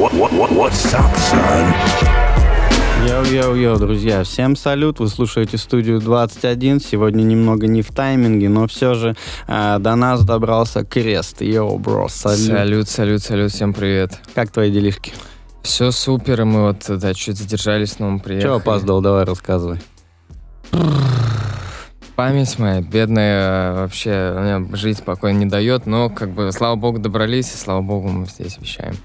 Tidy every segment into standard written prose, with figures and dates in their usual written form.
What's up, son? Йоу-йоу-йоу, друзья, всем салют, вы слушаете студию 21, сегодня немного не в тайминге, но все же до нас добрался Крест. Йоу, бро, салют. Салют, всем привет. Как твои делишки? Все супер, мы вот, да, чуть задержались, но мы приехали. Чего опоздал, давай рассказывай. Память моя бедная, вообще, меня жить спокойно не дает, но, как бы, слава богу, добрались, и слава богу, мы здесь вещаем.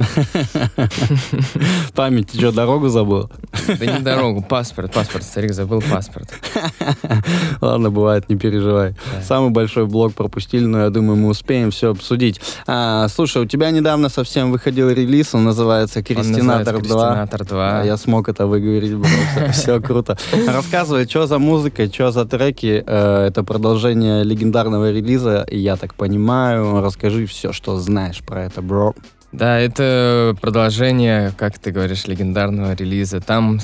Память, ты что, дорогу забыл? Да не дорогу, паспорт, старик забыл паспорт. Ладно, бывает, не переживай. Да. Самый большой блок пропустили, но я думаю, мы успеем все обсудить. Слушай, у тебя недавно совсем выходил релиз, он называется «Крестинатор 2». «Крестинатор 2». Я смог это выговорить, все круто. Рассказывай, что за музыка, что за треки. Это продолжение легендарного релиза, я так понимаю. Расскажи все, что знаешь про это, бро. Да, это продолжение, как ты говоришь, легендарного релиза. Там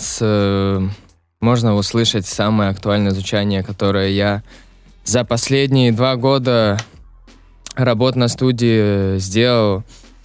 можно услышать самое актуальное звучание, которое я за последние 2 года работ на студии сделал.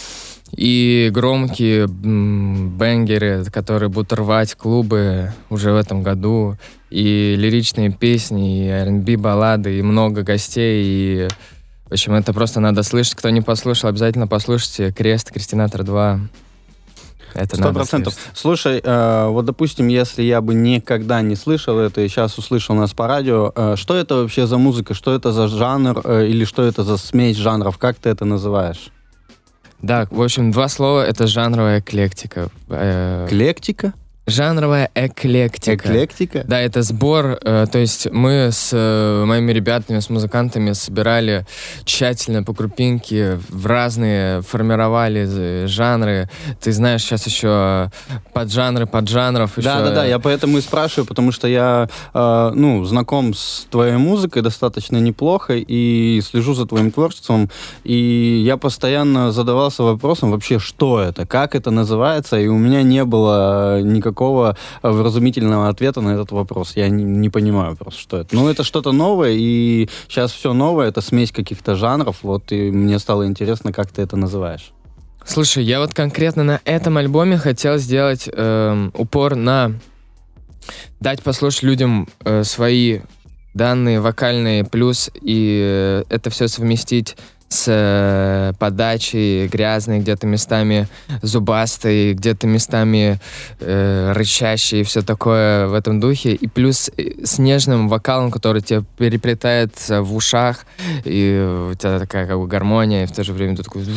И громкие бэнгеры, которые будут рвать клубы уже в этом году. И лиричные песни, и R&B баллады, и много гостей, и... В общем, это просто надо слышать. Кто не послушал, обязательно послушайте. «Крестинатор 2». Это 100%. Слушай, вот, допустим, если я бы никогда не слышал это и сейчас услышал нас по радио, что это вообще за музыка, что это за жанр или что это за смесь жанров, как ты это называешь? Да, в общем, 2 слова — это жанровая эклектика. Эклектика? Жанровая эклектика. Эклектика? Да, это сбор, то есть мы с моими ребятами, с музыкантами собирали тщательно по крупинке, в разные, формировали жанры. Ты знаешь, сейчас еще поджанров. Да, я поэтому и спрашиваю, потому что я, знаком с твоей музыкой достаточно неплохо и слежу за твоим творчеством, и я постоянно задавался вопросом вообще, что это, как это называется, и у меня не было никакого вразумительного ответа на этот вопрос. Я не понимаю просто, что это. Ну, это что-то новое, и сейчас все новое, это смесь каких-то жанров, вот, и мне стало интересно, как ты это называешь. Слушай, я вот конкретно на этом альбоме хотел сделать упор на дать послушать людям свои данные вокальные, плюс и это все совместить с подачей грязной, где-то местами зубастой, где-то местами рычащей, и все такое в этом духе. И плюс с нежным вокалом, который тебе переплетается в ушах, и у тебя такая как бы гармония, и в то же время ты такой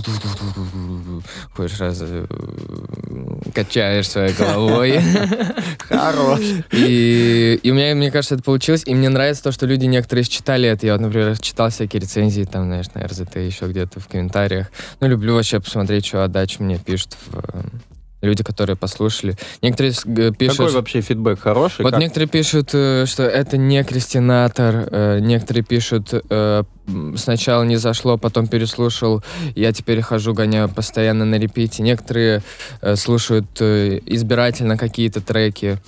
ходишь раз, качаешь своей головой. Хорош. И у меня, мне кажется, это получилось. И мне нравится то, что люди некоторые считали это. Я вот, например, читал всякие рецензии, там, знаешь, на РЗТ, еще где-то в комментариях. Ну, люблю вообще посмотреть, что отдача мне пишут люди, которые послушали. Некоторые пишут... Какой вообще фидбэк? Хороший? Вот некоторые пишут, что это не «Крестинатор». Некоторые пишут, сначала не зашло, потом переслушал. Я теперь хожу, гоняю постоянно на репите. Некоторые слушают избирательно какие-то треки.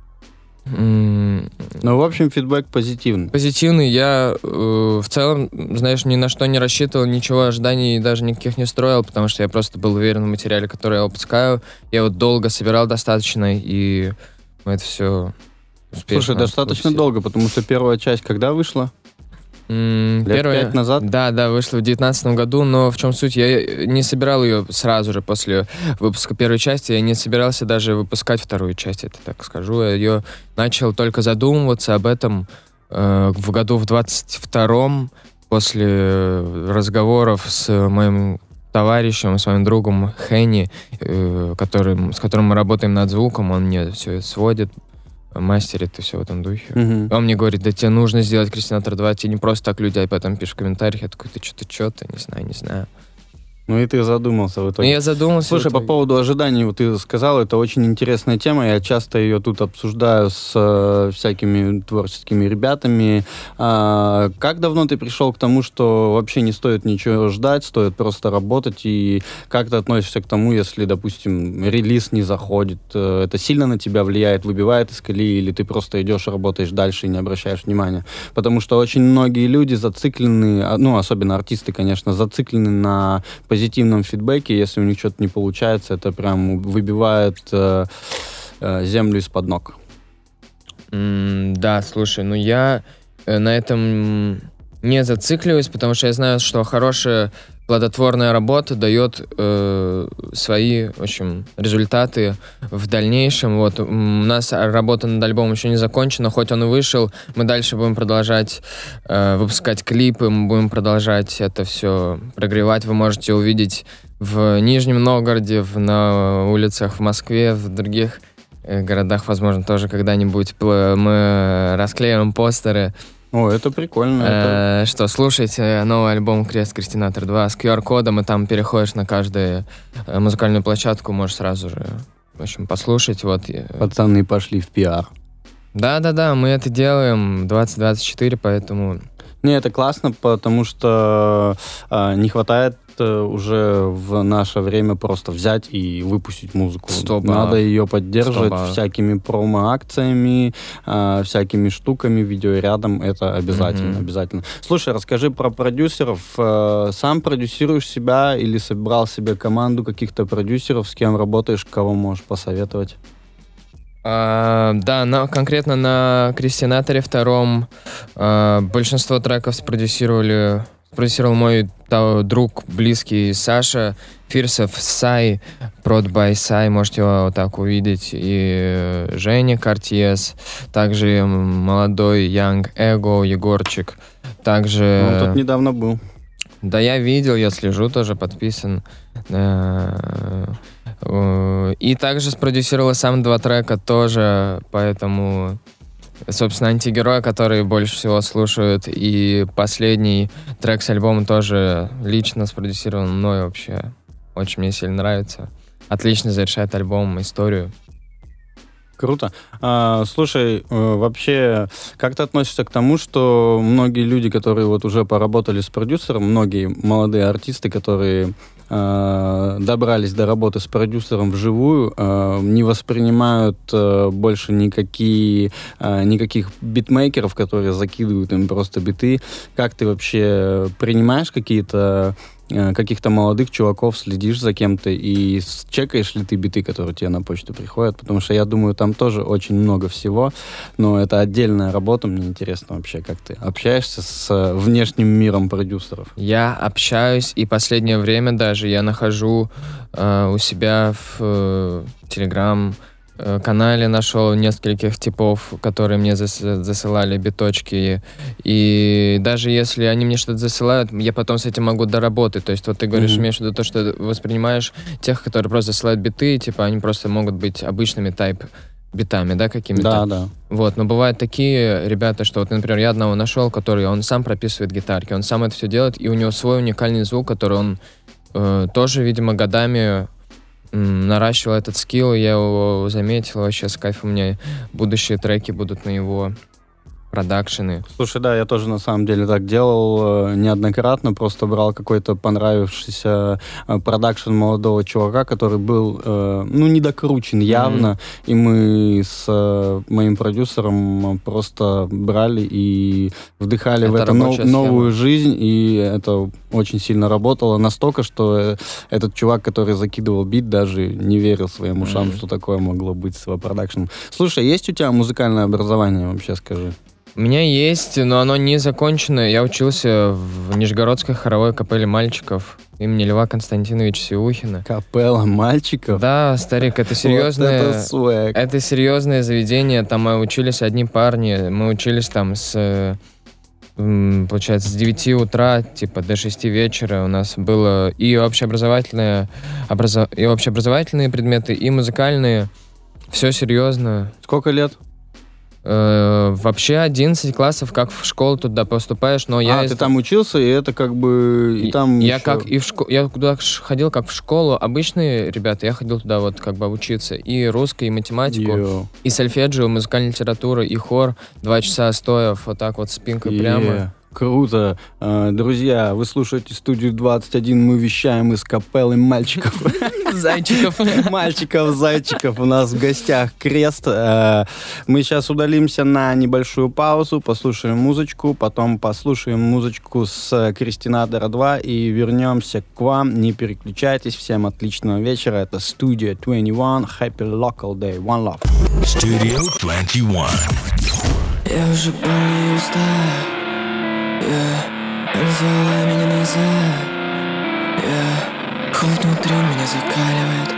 Ну, в общем, фидбэк позитивный. Позитивный. Я в целом, знаешь, ни на что не рассчитывал, ничего, ожиданий даже никаких не строил, потому что я просто был уверен в материале, который я выпускаю. Я вот долго собирал достаточно, и мы это все успешно. Слушай, достаточно долго, потому что первая часть когда вышла? Лет 5 назад? Да, вышла в 2019 году, но в чем суть? Я не собирал ее сразу же после выпуска первой части, я не собирался даже выпускать вторую часть, это так скажу. Я ее начал только задумываться об этом в году в 22-м, после разговоров с моим товарищем, с моим другом Хенни, с которым мы работаем над звуком, он мне все это сводит, мастерит и все в этом духе. Он мне говорит, да тебе нужно сделать «Крестинатор 2», тебе не просто так люди об этом пишут в комментариях. Я такой, ты что-то, не знаю. Ну и ты задумался в итоге. Я задумался. Слушай, по поводу ожиданий, вот ты сказал, это очень интересная тема, я часто ее тут обсуждаю с всякими творческими ребятами. Как давно ты пришел к тому, что вообще не стоит ничего ждать, стоит просто работать, и как ты относишься к тому, если, допустим, релиз не заходит, это сильно на тебя влияет, выбивает из колеи, или ты просто идешь, работаешь дальше и не обращаешь внимания? Потому что очень многие люди зациклены, ну, особенно артисты, конечно, зациклены на позитивном фидбэке, если у них что-то не получается, это прям выбивает землю из-под ног. Да, слушай, ну я на этом не зацикливаюсь, потому что я знаю, что хорошая плодотворная работа дает свои, в общем, результаты в дальнейшем. Вот у нас работа над альбомом еще не закончена, хоть он и вышел, мы дальше будем продолжать выпускать клипы, мы будем продолжать это все прогревать. Вы можете увидеть в Нижнем Новгороде, на улицах в Москве, в других городах, возможно, тоже когда-нибудь мы расклеим постеры. О, это прикольно. Что, слушайте новый альбом «Крест-Крестинатор 2» с QR-кодом, и там переходишь на каждую музыкальную площадку, можешь сразу же, в общем, послушать. Вот. Пацаны пошли в пиар. Да, мы это делаем 2024, поэтому... Не, это классно, потому что не хватает уже в наше время просто взять и выпустить музыку. Надо ее поддерживать всякими промо-акциями, всякими штуками, видеорядом. Это обязательно. Слушай, расскажи про продюсеров. Сам продюсируешь себя или собрал себе команду каких-то продюсеров, с кем работаешь, кого можешь посоветовать? Да, конкретно на «Крестинаторе» втором большинство треков спродюсировал мой друг близкий Саша Фирсов, Сай, Prod by Сай, можете его вот так увидеть, и Женя Картьес, также молодой Young Ego, Егорчик, также... Он тут недавно был. Да, я видел, я слежу, тоже подписан. И также спродюсировал сам 2 трека тоже, поэтому... Собственно, «Антигерой», который больше всего слушают, и последний трек с альбома тоже лично спродюсирован мной вообще. Очень мне сильно нравится. Отлично завершает альбом, историю. Круто. Слушай, вообще, как ты относишься к тому, что многие люди, которые вот уже поработали с продюсером, многие молодые артисты, которые добрались до работы с продюсером вживую, не воспринимают больше никаких битмейкеров, которые закидывают им просто биты. Как ты вообще принимаешь каких-то молодых чуваков, следишь за кем-то и чекаешь ли ты биты, которые тебе на почту приходят? Потому что я думаю, там тоже очень много всего, но это отдельная работа. Мне интересно вообще, как ты общаешься с внешним миром продюсеров? Я общаюсь, и последнее время даже я нахожу у себя в Telegram-канале, нашел нескольких типов, которые мне засылали биточки, и даже если они мне что-то засылают, я потом с этим могу доработать. То есть вот ты говоришь, имеешь в виду то, что воспринимаешь тех, которые просто засылают биты, типа они просто могут быть обычными битами, да, какими-то. Да. Вот, но бывают такие ребята, что вот, например, я одного нашел, он сам прописывает гитарки, он сам это все делает, и у него свой уникальный звук, который он тоже, видимо, годами наращивал этот скилл, я его заметил, вообще с кайфом. У меня будущие треки будут на его продакшены. Слушай, да, я тоже на самом деле так делал неоднократно, просто брал какой-то понравившийся продакшн молодого чувака, который был, недокручен явно, и мы с моим продюсером просто брали и вдыхали в это новую жизнь, и это очень сильно работало, настолько, что этот чувак, который закидывал бит, даже не верил своим ушам, что такое могло быть с его продакшном. Слушай, есть у тебя музыкальное образование вообще, скажи? У меня есть, но оно не закончено. Я учился в Нижегородской хоровой капелле мальчиков имени Льва Константиновича Сивухина. Капелла мальчиков? Да, старик, это серьезное... Это серьезное заведение. Там мы учились одни парни. Мы учились там получается, с 9 утра, до 6 вечера. У нас было и общеобразовательные предметы, и музыкальные. Все серьезно. Сколько лет? Вообще 11 классов, как в школу туда поступаешь, но я... ты там учился, и это как бы... И там я еще... Я туда ходил как в школу. Обычные ребята, я ходил туда вот как бы учиться и русский, и математику, и сольфеджио, музыкальная литература, и хор. 2 часа стоя вот так вот спинкой прямо. Круто. Друзья, вы слушаете студию 21, мы вещаем из капеллы мальчиков. Зайчиков. Мальчиков, зайчиков. У нас в гостях Крест. Мы сейчас удалимся на небольшую паузу, послушаем музычку, потом послушаем музычку с Кристинатора 2 и вернемся к вам. Не переключайтесь. Всем отличного вечера. Это Studio 21. Happy Local Day. One love. Studio 21. Я уже был устал. Развела меня назад. Холод внутри меня закаливает.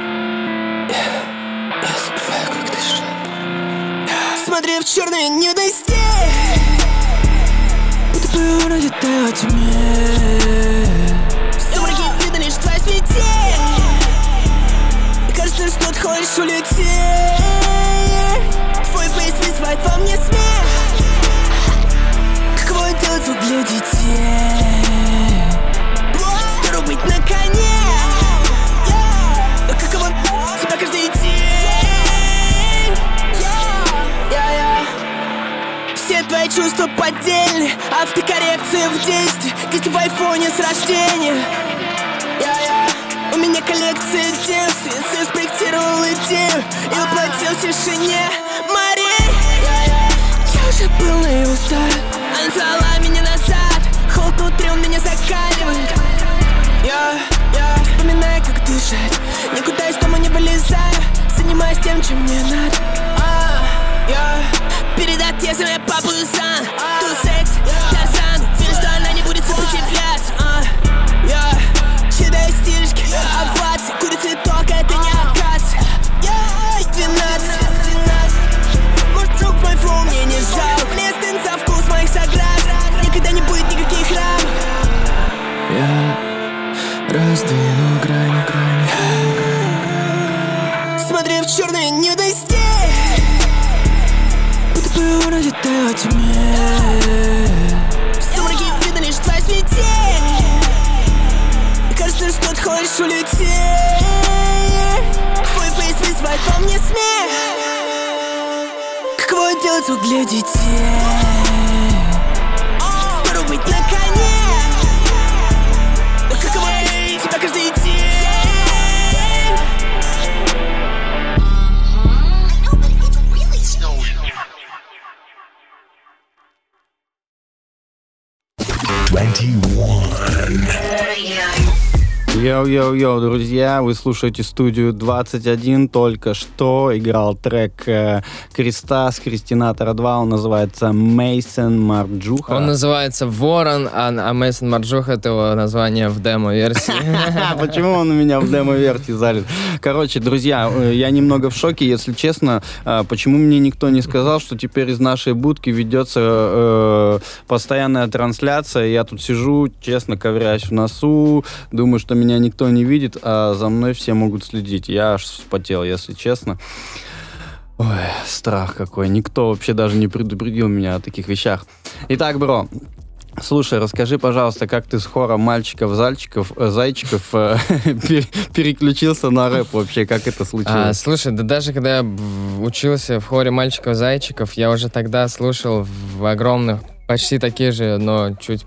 Я забываю, как дышать. Смотря в черные небности, будто бы улетаю во тьме. В сумраке видно лишь твоя светень. И кажется, что ты хочешь улететь. Твой фейс вызывает во мне смех. Каково делать звук для детей? Здорово быть на коне. Но каково тебя каждый день? Все твои чувства поддельны. Автокоррекция в действии. Дети в айфоне с рождения. У меня коллекция девств. Я спроектировал идею и воплотил в тишине морей. Я уже был на ее устах. Она звала меня назад. Холод внутри, он меня закаливает. Я вспоминаю, как дышать. Никуда из дома не вылезаю. Занимаюсь тем, чем мне надо. Перед отъездом я папусан. Ту секс, Тарзан. Вижу, что она не будет сопротивляться. Читаю стишки, овации. Курит цветок, это не акация. 12. Может, друг мой флоу мне не жалко. Мне стыдно за вкус моих сограждан. Никогда не будет никаких рамок. Я раздвину грань. Смотря в черные небности, будто бы улетаю во тьме. В сумраке видно лишь твоя светень. И кажется, что ты хочешь улететь. Твой фейс вызывает во мне смех. Каково делать звук для детей? Здорово быть на коне. Но каково тебя каждый день? Йоу-йоу-йоу, друзья, вы слушаете студию 21. Только что играл трек Креста с Кристинатора 2. Он называется Мейсон Марджуха. Он называется Ворон, а Мейсон Марджуха — это его название в демо-версии. Почему он у меня в демо-версии залит? Короче, друзья, я немного в шоке, если честно. Почему мне никто не сказал, что теперь из нашей будки ведется постоянная трансляция? Я тут сижу, честно, ковыряюсь в носу, думаю, что меня никто не видит, а за мной все могут следить. Я аж вспотел, если честно. Ой, страх какой. Никто вообще даже не предупредил меня о таких вещах. Итак, бро, слушай, расскажи, пожалуйста, как ты с хором мальчиков-зайчиков переключился на рэп вообще, как это случилось? Слушай, да даже когда я учился в хоре мальчиков-зайчиков, я уже тогда слушал в огромных, почти такие же, но чуть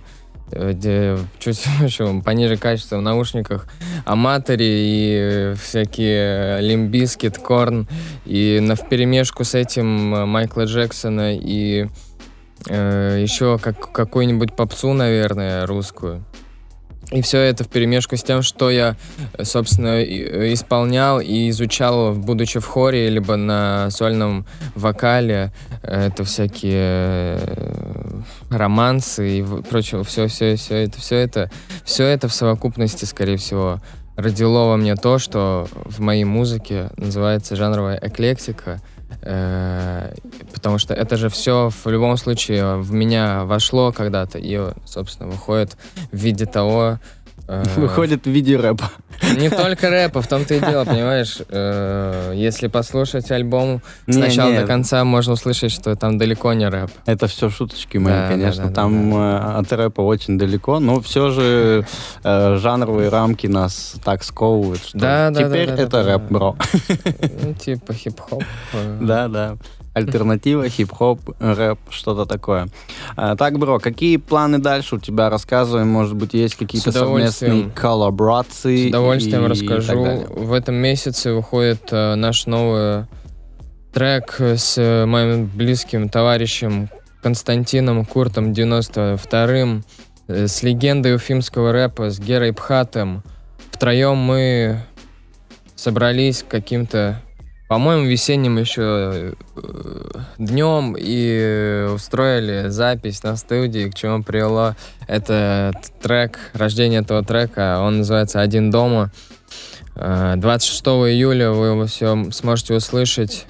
пониже качества в наушниках Аматори и всякие Limp Bizkit, Korn, и вперемешку с этим Майкла Джексона и еще какую-нибудь попсу, наверное, русскую. И все это вперемешку с тем, что я, собственно, исполнял и изучал, будучи в хоре, либо на сольном вокале. Это всякие романсы и прочее. Все это в совокупности, скорее всего, родило во мне то, что в моей музыке называется жанровая эклектика. Потому что это же все в любом случае в меня вошло когда-то и, собственно, выходит в виде того... Выходит в виде рэпа. Не только рэпа, в том-то и дело, понимаешь? Если послушать альбом с начала до конца, можно услышать, что там далеко не рэп. Это все шуточки мои, конечно. Там от рэпа очень далеко, но все же жанровые рамки нас так сковывают, что теперь это рэп, бро. Ну, типа хип-хоп. Да. Альтернатива, хип-хоп, рэп, что-то такое. Так, бро, какие планы дальше у тебя? Рассказывай, может быть, есть какие-то совместные коллаборации? С удовольствием расскажу. В этом месяце выходит наш новый трек с моим близким товарищем Константином Куртом 92-м, с легендой уфимского рэпа, с Герой Пхатом. Втроем мы собрались каким-то, по-моему, весенним еще днем и устроили запись на студии, к чему привело этот трек, рождение этого трека. Он называется «Один дома». 26 июля вы его все сможете услышать.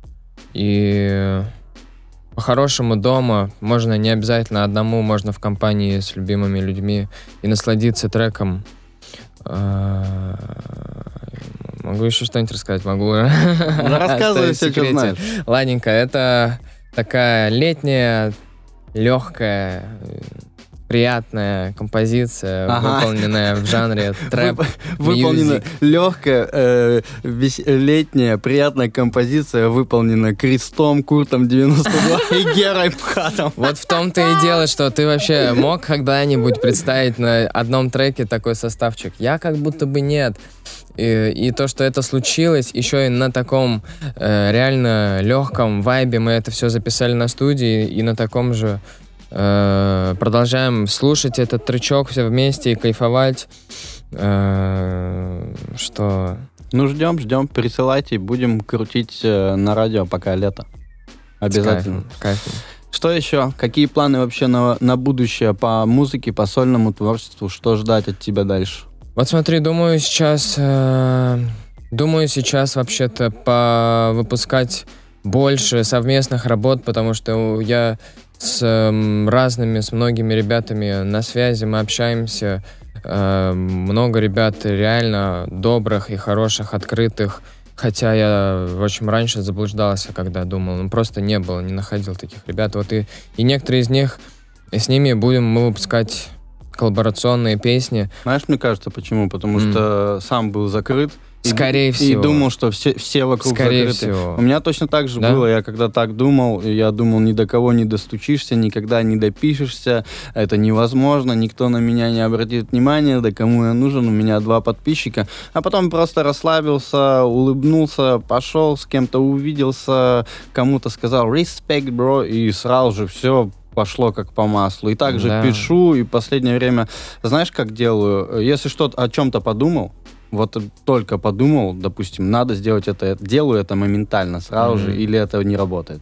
И по-хорошему дома, можно не обязательно одному, можно в компании с любимыми людьми и насладиться треком. Могу еще что-нибудь рассказать? Могу. Рассказывай все, что знаешь. Ладненько, это такая летняя, легкая, приятная композиция, выполненная в жанре трэп. Выполнена легкая, летняя, приятная композиция, выполнена Крестом, Куртом 92 и Герой Пхатом. Вот в том-то и дело, что ты вообще мог когда-нибудь представить на одном треке такой составчик? Я как будто бы нет. И то, что это случилось, еще и на таком реально легком вайбе мы это все записали на студии, и на таком же продолжаем слушать этот тречок все вместе и кайфовать. Что... Ну, ждем, присылайте, будем крутить на радио, пока лето. Обязательно. С кайфом. Что еще? Какие планы вообще на будущее по музыке, по сольному творчеству? Что ждать от тебя дальше? Вот смотри, думаю сейчас вообще-то выпускать больше совместных работ, потому что я с многими ребятами на связи, мы общаемся. Много ребят реально добрых и хороших, открытых. Хотя я очень раньше заблуждался, когда думал, просто не находил таких ребят. Вот и некоторые из них, с ними будем мы выпускать коллаборационные песни. Знаешь, мне кажется, почему? Потому что сам был закрыт. Скорее всего. И думал, что все вокруг Скорее закрыты. всего. У меня точно так же было. Я когда так думал, я думал, ни до кого не достучишься, никогда не допишешься. Это невозможно, никто на меня не обратит внимания, да кому я нужен, у меня 2 подписчика. А потом просто расслабился, улыбнулся, пошел, с кем-то увиделся, кому-то сказал «Respect, bro», и сразу же все пошло как по маслу. И также пишу, и в последнее время, знаешь, как делаю? Если что-то о чем-то подумал, вот только подумал, допустим, надо сделать это, делаю это моментально, сразу же, или это не работает.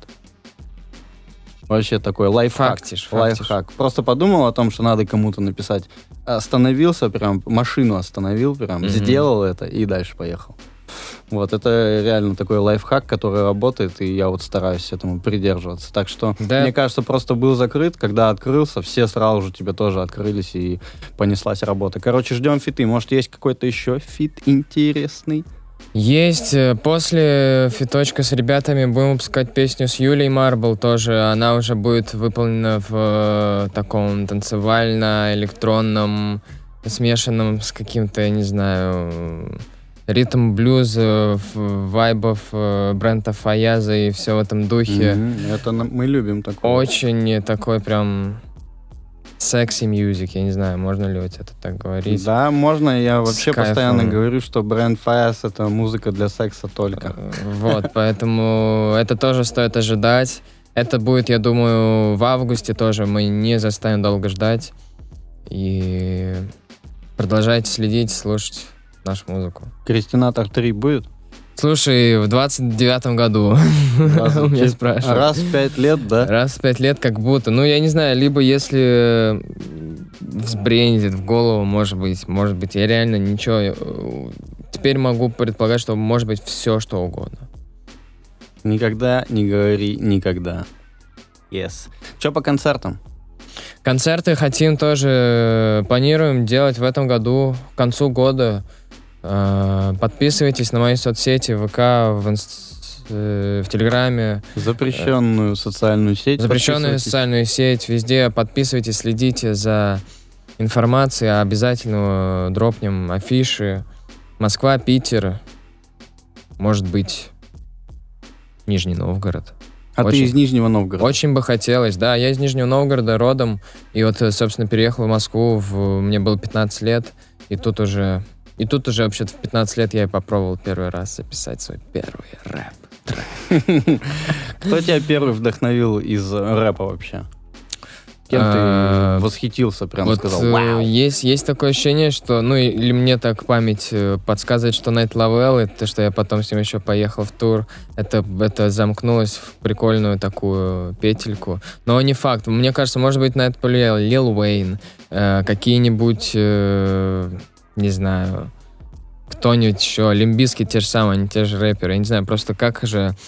Вообще такой лайфхак. Лайфхак. Просто подумал о том, что надо кому-то написать. Остановился прям, машину остановил прям, сделал это и дальше поехал. Вот, это реально такой лайфхак, который работает, и я вот стараюсь этому придерживаться. Так что, мне кажется, просто был закрыт, когда открылся, все сразу же тебе тоже открылись, и понеслась работа. Короче, ждем фиты. Может, есть какой-то еще фит интересный? Есть. После фиточка с ребятами будем выпускать песню с Юлей Марбл тоже. Она уже будет выполнена в таком танцевально-электронном, смешанном с каким-то, я не знаю, ритм-блюз, вайбов Брента Фаяза и все в этом духе. Это мы любим такое. Очень такой прям секси мьюзик, я не знаю, можно ли вот это так говорить. Да, можно. Я вообще постоянно говорю, что Брент Фаяз — это музыка для секса только. Вот, поэтому это тоже стоит ожидать. Это будет, я думаю, в августе тоже. Мы не заставим долго ждать. И продолжайте следить, слушать нашу музыку. Крестинатор 3 будет? Слушай, в 29-м году меня спрашивают. Раз в 5 лет, да? Раз в 5 лет как будто. Ну, я не знаю, либо если взбрендит в голову, может быть, я реально ничего... Теперь могу предполагать, что может быть все, что угодно. Никогда не говори никогда. Yes. Что по концертам? Концерты хотим тоже, планируем делать в этом году, к концу года. Подписывайтесь на мои соцсети, ВК, в Телеграме. Запрещенную социальную сеть. Запрещенную социальную сеть. Везде подписывайтесь, следите за информацией. Обязательно дропнем афиши. Москва, Питер, может быть, Нижний Новгород. А ты из Нижнего Новгорода? Очень бы хотелось, да. Я из Нижнего Новгорода родом. И вот, собственно, переехал в Москву. Мне было 15 лет. И тут уже вообще-то в 15 лет я и попробовал первый раз записать свой первый рэп. Кто тебя первый вдохновил из рэпа вообще? Кем ты восхитился, прям сказал, вау? Есть такое ощущение, что, или мне так память подсказывает, что Найт Лавелл, это что я потом с ним еще поехал в тур, это замкнулось в прикольную такую петельку. Но не факт. Мне кажется, может быть, на это повлиял Лил Уэйн, какие-нибудь, не знаю, кто-нибудь еще, Лимп Бизкит, те же самые, они те же рэперы. Я не знаю, просто как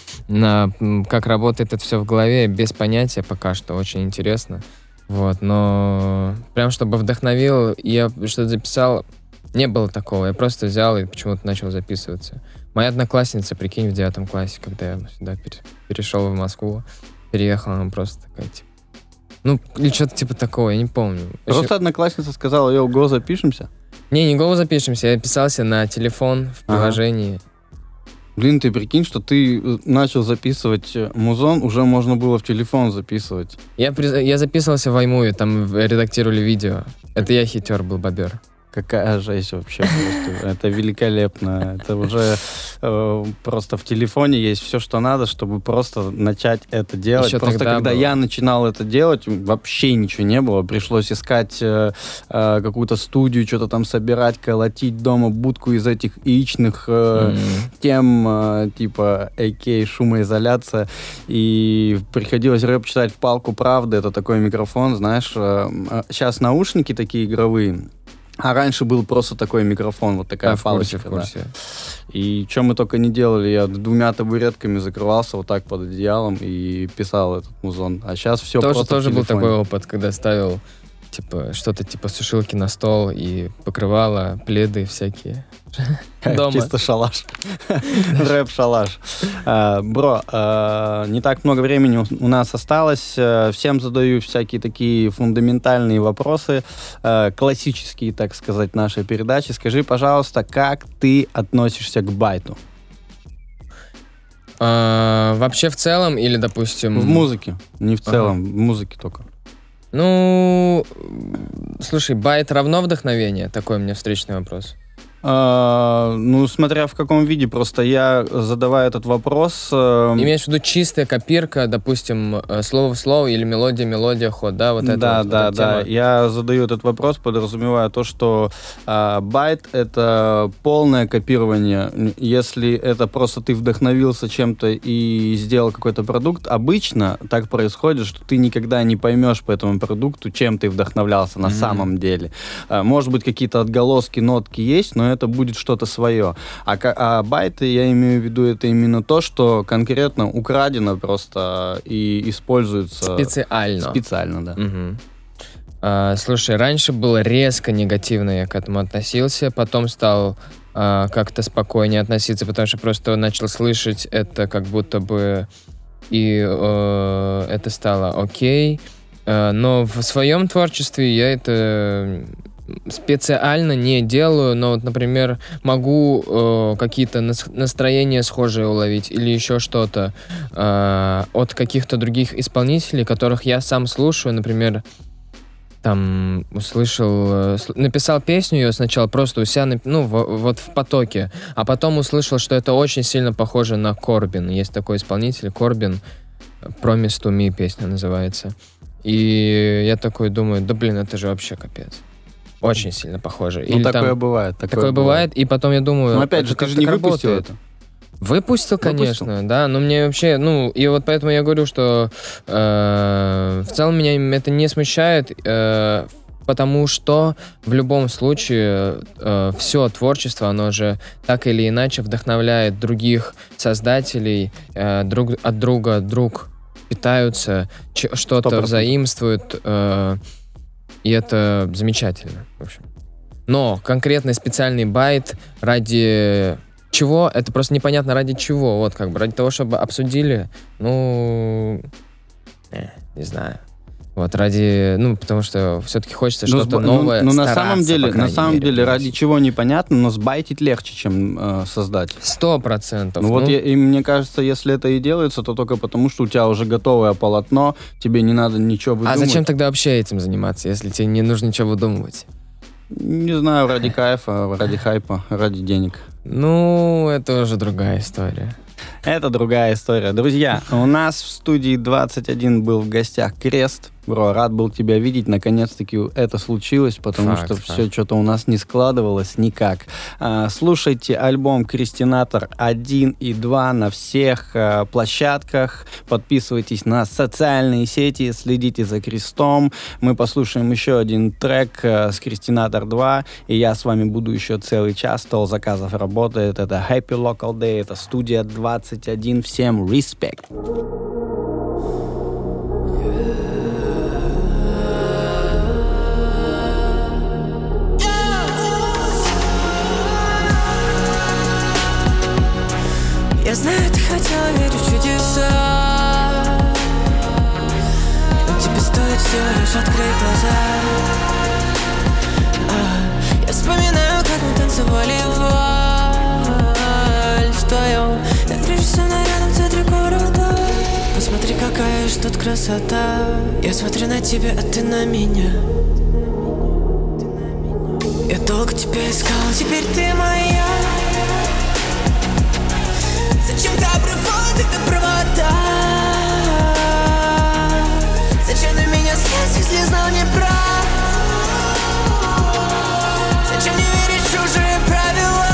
работает это все в голове, без понятия пока что, очень интересно. Вот, но прям чтобы вдохновил, я что-то записал, не было такого. Я просто взял и почему-то начал записываться. Моя одноклассница, прикинь, в 9 классе, когда я сюда перешел в Москву, переехала, она просто такая, или что-то типа такого, я не помню. Просто одноклассница сказала, го, запишемся? Не го запишемся, я писался на телефон в приложении. Блин, ты прикинь, что ты начал записывать музон, уже можно было в телефон записывать. Я записывался в iMovie, там редактировали видео. Это я хитер был, бобер. Какая жесть вообще просто. Это великолепно. Это уже просто в телефоне есть все, что надо, чтобы просто начать это делать. Еще просто когда я начинал это делать, вообще ничего не было. Пришлось искать какую-то студию, что-то там собирать, колотить дома будку из этих яичных тем, типа AK, шумоизоляция. И приходилось рэп читать в палку правды. Это такой микрофон, знаешь. Сейчас наушники такие игровые. А раньше был просто такой микрофон, вот такая палочка. В курсе. Да. И что мы только не делали, я 2 табуретками закрывался вот так под одеялом и писал этот музон. А сейчас все просто тоже был такой опыт, когда ставил что-то типа сушилки на стол и покрывала, пледы всякие. Дома. Чисто шалаш. Рэп-шалаш. Бро, не так много времени у нас осталось. Всем задаю всякие такие фундаментальные вопросы, классические, так сказать, нашей передачи. Скажи, пожалуйста, как ты относишься к байту? Вообще в целом или, допустим... В музыке. Не в целом, в музыке только. Слушай, байт равно вдохновение? Такой у меня встречный вопрос. Смотря в каком виде, просто я задавая этот вопрос... Имеешь в виду чистая копирка, допустим, слово в слово или мелодия, ход, да? Вот это да. Я задаю этот вопрос, подразумевая то, что байт — это полное копирование. Если это просто ты вдохновился чем-то и сделал какой-то продукт, обычно так происходит, что ты никогда не поймешь по этому продукту, чем ты вдохновлялся на самом деле. Может быть, какие-то отголоски, нотки есть, но это будет что-то свое. А байты, я имею в виду, это именно то, что конкретно украдено просто и используется... Специально, да. Слушай, раньше было резко негативно я к этому относился, потом стал как-то спокойнее относиться, потому что просто начал слышать это как будто бы, и это стало окей. Но в своем творчестве я это... специально не делаю, но вот, например, могу какие-то настроения схожие уловить или еще что-то от каких-то других исполнителей, которых я сам слушаю, например, там услышал, написал песню ее сначала просто у себя, вот в потоке, а потом услышал, что это очень сильно похоже на Корбин. Есть такой исполнитель, Корбин, Promise to Me песня называется. И я такой думаю, это же вообще капец. Очень сильно похоже. Или такое бывает. Такое бывает, и потом я думаю... Но опять же, ты же не выпустил это. Выпустил, конечно, да, но мне вообще, и вот поэтому я говорю, что в целом меня это не смущает, потому что в любом случае все творчество, оно же так или иначе вдохновляет других создателей, друг от друг питаются, что-то 100%. Взаимствуют, и это замечательно, в общем. Но конкретный специальный байт ради чего? Это просто непонятно ради чего. Вот как бы ради того, чтобы обсудили, не знаю. Вот ради, потому что все-таки хочется что-то новое. Ну, стараться, на самом деле, ради чего непонятно, но сбайтить легче, чем создать. 100%. Ну вот, и мне кажется, если это и делается, то только потому, что у тебя уже готовое полотно, тебе не надо ничего выдумывать. А зачем тогда вообще этим заниматься, если тебе не нужно ничего выдумывать? Не знаю, ради кайфа, ради хайпа, ради денег. Ну, это уже другая история. Это другая история. Друзья, у нас в студии 21 был в гостях Крест. Бро, рад был тебя видеть. Наконец-таки это случилось, потому что все что-то у нас не складывалось никак. Слушайте альбом «Крестинатор 1 и 2» на всех площадках. Подписывайтесь на социальные сети, следите за Крестом. Мы послушаем еще один трек с «Крестинатор 2», и я с вами буду еще целый час. Стол заказов работает. Это Happy Local Day, это студия 21. Всем респект! Я знаю, ты хотела верить в чудеса, но тебе стоит всего лишь открыть глаза. Я вспоминаю, как мы танцевали вальс вдвоем. Так режиссерно рядом в центре города. Посмотри, какая ж тут красота. Я смотрю на тебя, а ты на меня. Я долго тебя искал, теперь ты моя. Зачем ты обрывала тогда провода? Зачем на меня слез, если знал не прав? Зачем не верить в чужие правила?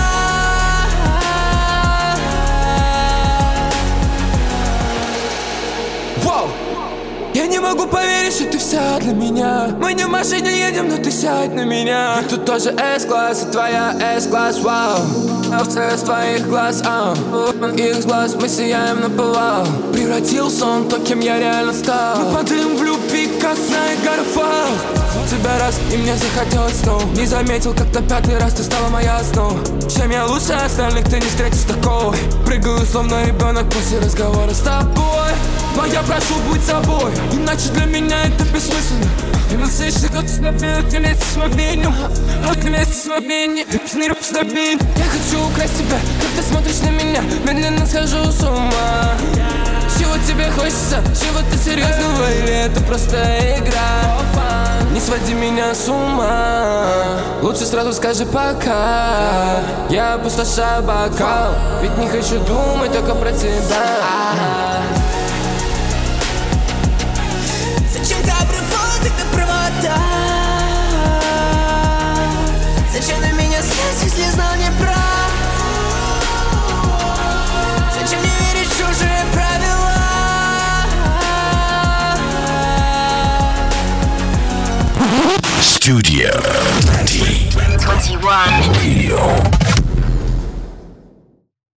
Воу! Я не могу поверить, что ты вся для меня. Мы не в машине едем, но ты сядь на меня. Ты тут тоже S-класс, и твоя S-класс, вау. Овца из твоих глаз, из глаз мы сияем на повал. Превратился он то, кем я реально стал. Мы падаем в любви, как на Игарофал. Тебя раз, и мне захотелось снова. Не заметил, как на 5-й раз ты стала моя основа. Чем я лучше остальных, ты не встретишь такого. Прыгаю, словно ребенок после разговора с тобой. Но я прошу, будь собой, иначе для меня это бессмысленно. И мы слышим, как ты вместе с мобильным. Вместе с мобильным. Я хочу украсть тебя, как ты смотришь на меня. Медленно схожу с ума. Чего тебе хочется? Чего-то серьезного? Или это просто игра? Не своди меня с ума. Лучше сразу скажи пока. Я опустошаю бокал. Ведь не хочу думать только про тебя. Зачем ты обрывала тогда провода? Зачем на меня слез, если знал не прав? Зачем не верить в чужие правила? Studio 21 Radio.